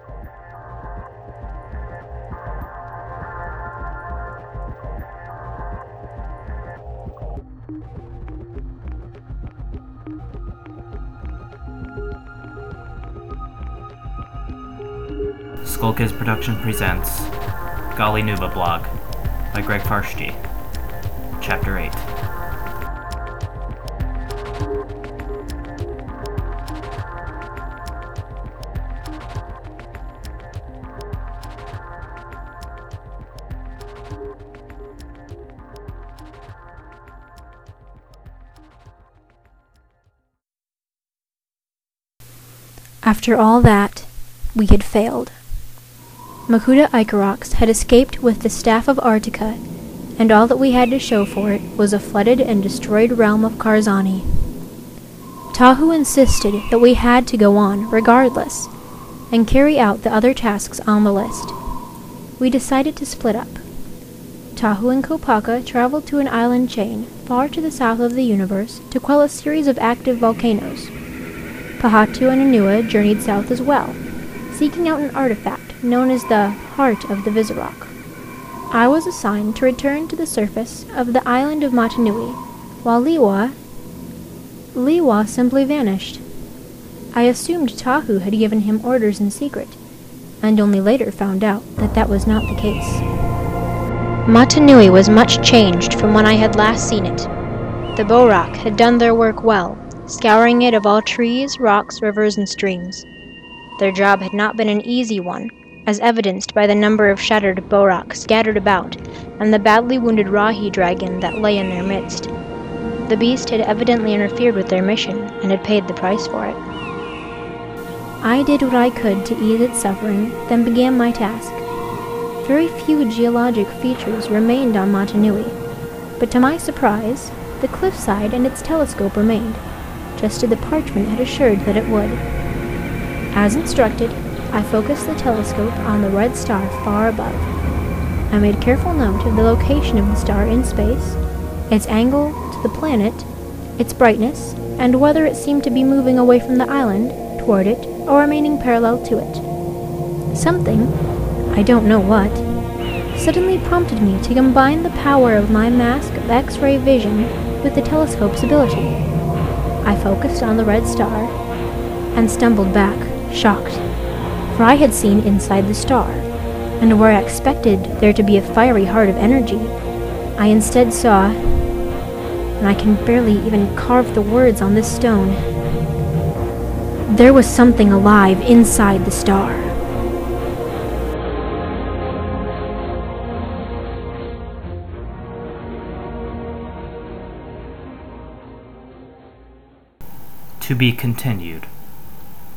Skullkids Production presents Golly Nuba Blog by Greg Farshty, Chapter 8. After all that, we had failed. Makuta Ikarox had escaped with the Staff of Artica, and all that we had to show for it was a flooded and destroyed realm of Karzani. Tahu insisted that we had to go on regardless, and carry out the other tasks on the list. We decided to split up. Tahu and Kopaka traveled to an island chain far to the south of the universe to quell a series of active volcanoes. Pahatu and Anua journeyed south as well, seeking out an artifact known as the Heart of the Vizarok. I was assigned to return to the surface of the island of Motunui, while Liwa simply vanished. I assumed Tahu had given him orders in secret, and only later found out that that was not the case. Motunui was much changed from when I had last seen it. The Borak had done their work well, scouring it of all trees, rocks, rivers, and streams. Their job had not been an easy one, as evidenced by the number of shattered Borak scattered about and the badly wounded Rahi dragon that lay in their midst. The beast had evidently interfered with their mission and had paid the price for it. I did what I could to ease its suffering, then began my task. Very few geologic features remained on Motunui, but to my surprise, the cliffside and its telescope remained, just as the parchment had assured that it would. As instructed, I focused the telescope on the red star far above. I made careful note of the location of the star in space, its angle to the planet, its brightness, and whether it seemed to be moving away from the island, toward it, or remaining parallel to it. Something, I don't know what, suddenly prompted me to combine the power of my mask of X-ray vision with the telescope's ability. I focused on the red star, and stumbled back, shocked, for I had seen inside the star, and where I expected there to be a fiery heart of energy, I instead saw, and I can barely even carve the words on this stone, there was something alive inside the star. To be continued.